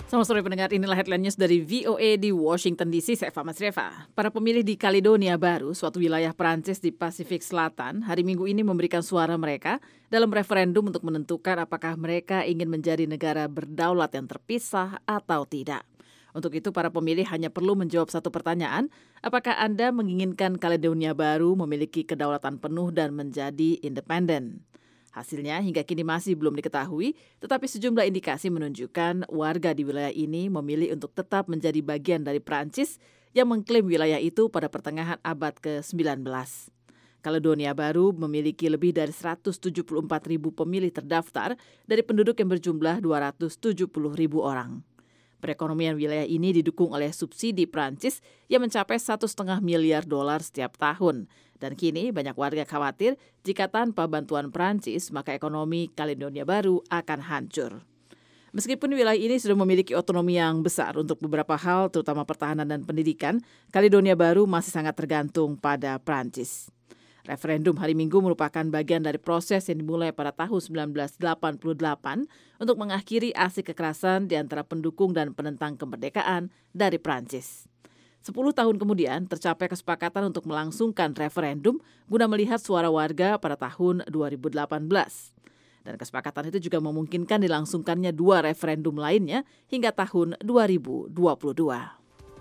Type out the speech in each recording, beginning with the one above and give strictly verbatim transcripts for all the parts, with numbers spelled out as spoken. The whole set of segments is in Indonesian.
Selamat sore pendengar, inilah headline news dari V O A di Washington D C, saya Eva Masreva. Para pemilih di Caledonia Baru, suatu wilayah Perancis di Pasifik Selatan, hari Minggu ini memberikan suara mereka dalam referendum untuk menentukan apakah mereka ingin menjadi negara berdaulat yang terpisah atau tidak. Untuk itu, para pemilih hanya perlu menjawab satu pertanyaan, apakah Anda menginginkan Caledonia Baru memiliki kedaulatan penuh dan menjadi independen? Hasilnya hingga kini masih belum diketahui, tetapi sejumlah indikasi menunjukkan warga di wilayah ini memilih untuk tetap menjadi bagian dari Prancis yang mengklaim wilayah itu pada pertengahan abad ke sembilan belas. Caledonia Baru memiliki lebih dari seratus tujuh puluh empat ribu pemilih terdaftar dari penduduk yang berjumlah dua ratus tujuh puluh ribu orang. Perekonomian wilayah ini didukung oleh subsidi Prancis yang mencapai satu setengah miliar dolar setiap tahun. Dan kini banyak warga khawatir jika tanpa bantuan Prancis maka ekonomi Caledonia Baru akan hancur. Meskipun wilayah ini sudah memiliki otonomi yang besar untuk beberapa hal terutama pertahanan dan pendidikan, Caledonia Baru masih sangat tergantung pada Prancis. Referendum hari Minggu merupakan bagian dari proses yang dimulai pada tahun sembilan belas delapan puluh delapan untuk mengakhiri aksi kekerasan di antara pendukung dan penentang kemerdekaan dari Prancis. Sepuluh tahun kemudian tercapai kesepakatan untuk melangsungkan referendum guna melihat suara warga pada tahun dua ribu delapan belas. Dan kesepakatan itu juga memungkinkan dilangsungkannya dua referendum lainnya hingga tahun dua ribu dua puluh dua.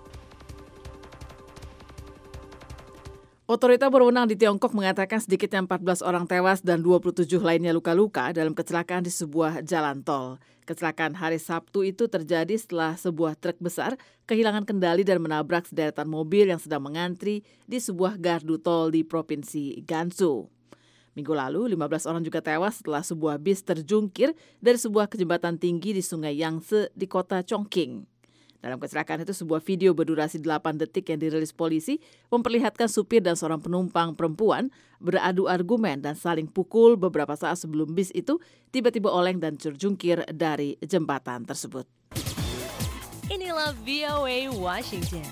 Otorita berwenang di Tiongkok mengatakan sedikitnya empat belas orang tewas dan dua puluh tujuh lainnya luka-luka dalam kecelakaan di sebuah jalan tol. Kecelakaan hari Sabtu itu terjadi setelah sebuah truk besar kehilangan kendali dan menabrak sederetan mobil yang sedang mengantri di sebuah gardu tol di Provinsi Gansu. Minggu lalu, lima belas orang juga tewas setelah sebuah bis terjungkir dari sebuah jembatan tinggi di Sungai Yangtze di kota Chongqing. Dalam kecelakaan itu, sebuah video berdurasi delapan detik yang dirilis polisi memperlihatkan supir dan seorang penumpang perempuan beradu argumen dan saling pukul beberapa saat sebelum bis itu tiba-tiba oleng dan terjungkir dari jembatan tersebut. Inilah V O A Washington.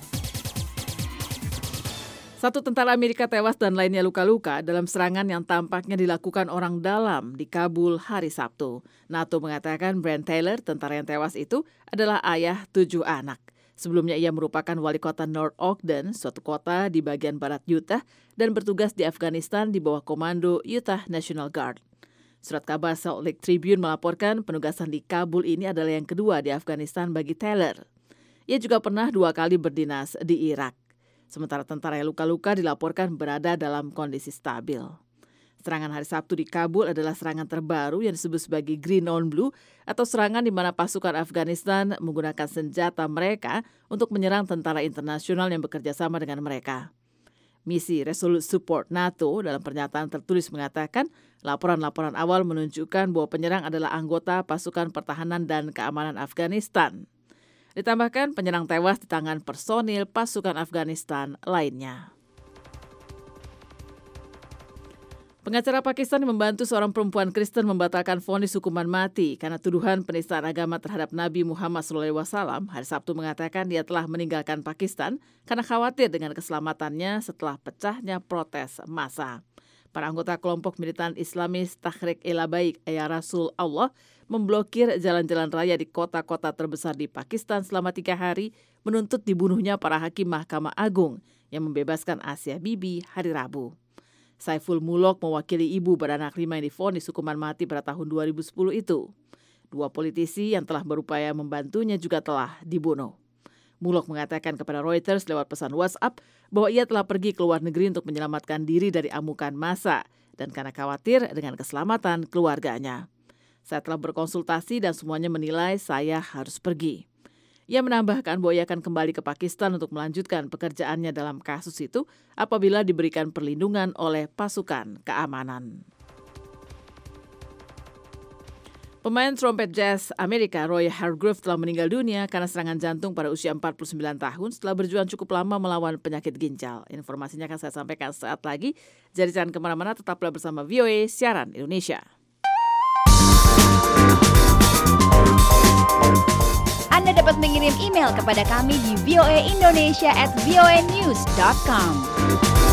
Satu tentara Amerika tewas dan lainnya luka-luka dalam serangan yang tampaknya dilakukan orang dalam di Kabul hari Sabtu. NATO mengatakan Brent Taylor, tentara yang tewas itu, adalah ayah tujuh anak. Sebelumnya ia merupakan wali kota North Ogden, suatu kota di bagian barat Utah, dan bertugas di Afghanistan di bawah komando Utah National Guard. Surat kabar Salt Lake Tribune melaporkan penugasan di Kabul ini adalah yang kedua di Afghanistan bagi Taylor. Ia juga pernah dua kali berdinas di Irak. Sementara tentara yang luka-luka dilaporkan berada dalam kondisi stabil. Serangan hari Sabtu di Kabul adalah serangan terbaru yang disebut sebagai Green on Blue atau serangan di mana pasukan Afghanistan menggunakan senjata mereka untuk menyerang tentara internasional yang bekerja sama dengan mereka. Misi Resolute Support NATO dalam pernyataan tertulis mengatakan laporan-laporan awal menunjukkan bahwa penyerang adalah anggota pasukan pertahanan dan keamanan Afghanistan. Ditambahkan penyerang tewas di tangan personil pasukan Afghanistan lainnya. Pengacara Pakistan yang membantu seorang perempuan Kristen membatalkan vonis hukuman mati karena tuduhan penistaan agama terhadap Nabi Muhammad shallallahu alaihi wasallam hari Sabtu mengatakan dia telah meninggalkan Pakistan karena khawatir dengan keselamatannya setelah pecahnya protes massa. Para anggota kelompok militan Islamis Tahrik Elabaik Ya Rasul Allah memblokir jalan-jalan raya di kota-kota terbesar di Pakistan selama tiga hari menuntut dibunuhnya para hakim Mahkamah Agung yang membebaskan Asia Bibi hari Rabu. Saiful Mulok mewakili ibu beranak lima yang divonis hukuman mati pada tahun dua ribu sepuluh itu. Dua politisi yang telah berupaya membantunya juga telah dibunuh. Mulok mengatakan kepada Reuters lewat pesan WhatsApp bahwa ia telah pergi ke luar negeri untuk menyelamatkan diri dari amukan massa dan karena khawatir dengan keselamatan keluarganya. Saya telah berkonsultasi dan semuanya menilai saya harus pergi. Ia menambahkan bahwa ia akan kembali ke Pakistan untuk melanjutkan pekerjaannya dalam kasus itu apabila diberikan perlindungan oleh pasukan keamanan. Pemain trompet jazz Amerika Roy Hargrove telah meninggal dunia karena serangan jantung pada usia empat puluh sembilan tahun setelah berjuang cukup lama melawan penyakit ginjal. Informasinya akan saya sampaikan saat lagi. Jadi jangan kemana-mana, tetaplah bersama V O A Siaran Indonesia. Anda dapat mengirim email kepada kami di voaindonesia at voanews dot com.